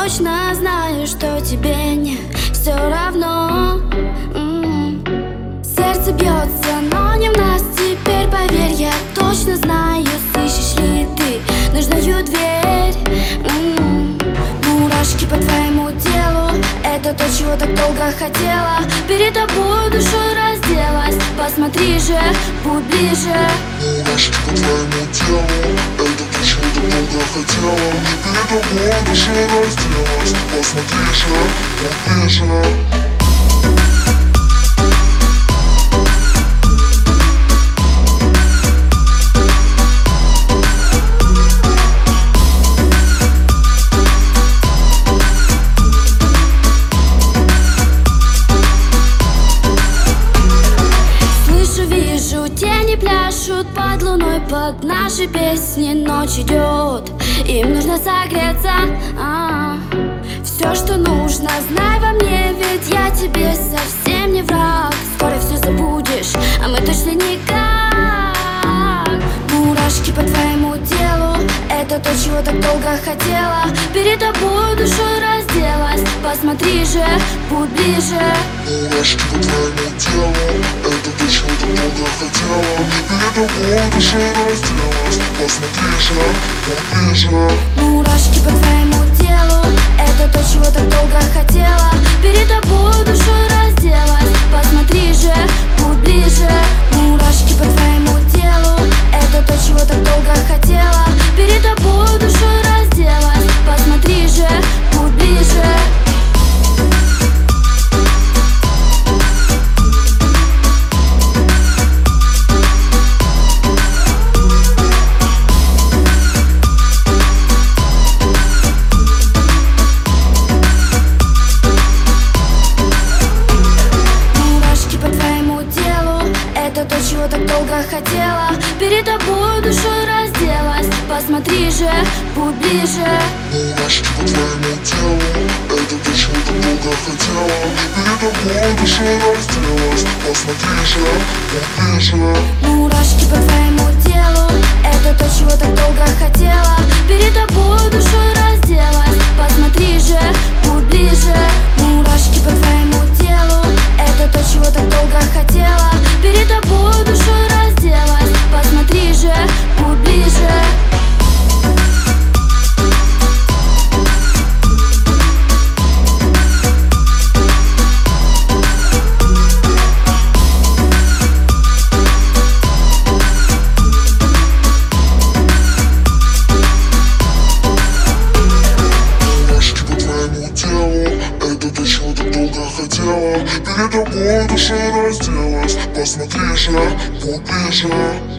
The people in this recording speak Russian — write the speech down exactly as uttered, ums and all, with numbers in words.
точно знаю, что тебе не все равно. М-м. Сердце бьется, но не в нас теперь, поверь, я точно знаю, слышишь ли ты нужную дверь. М-м. Мурашки по твоему телу, это то, чего так долго хотела. Перед тобой душой разделась, посмотри же, будь ближе. Мурашки по твоему телу, это то, чего так долго хотела. Перед тобой душой разделась, посмотри же, будь ближе. Тени пляшут под луной, под наши песни. Ночь идет, им нужно согреться. А-а-а. Все, что нужно, знай во мне, ведь я тебе совсем не враг. Скоро все забудешь, а мы точно никак. Мурашки по твоему телу, это то, чего так долго хотела. Перед тобой душой разделась, посмотри же, будь ближе. Мурашки по твоему телу, это то, чего так долго хотела. Перед тобой душой разделась, посмотри же, будь ближе. Мурашки по твоему телу, это то, чего так долго хотела. Перед тобой душой разделась, посмотри же, будь ближе. Мурашки по твоему телу, это то, чего так долго хотела. Перед тобой душой разделась, посмотри же, будь ближе. То, чего так долго хотела. Перед тобой душой разделась, посмотри же, будь ближе. Мурашки по твоему телу, это то, чего так долго хотела. Перед тобой душой разделась, посмотри же, будь ближе. Мурашки по твоему телу, это то, чего так долго хотела. Перед тобой душой разделась, посмотри же, будь ближе. Мурашки по твоему телу, это то, чего так долго хотела. Перед тобой душой разделась, посмотри же, будь ближе. Перед тобой душа разделась, посмотри же, будь ближе.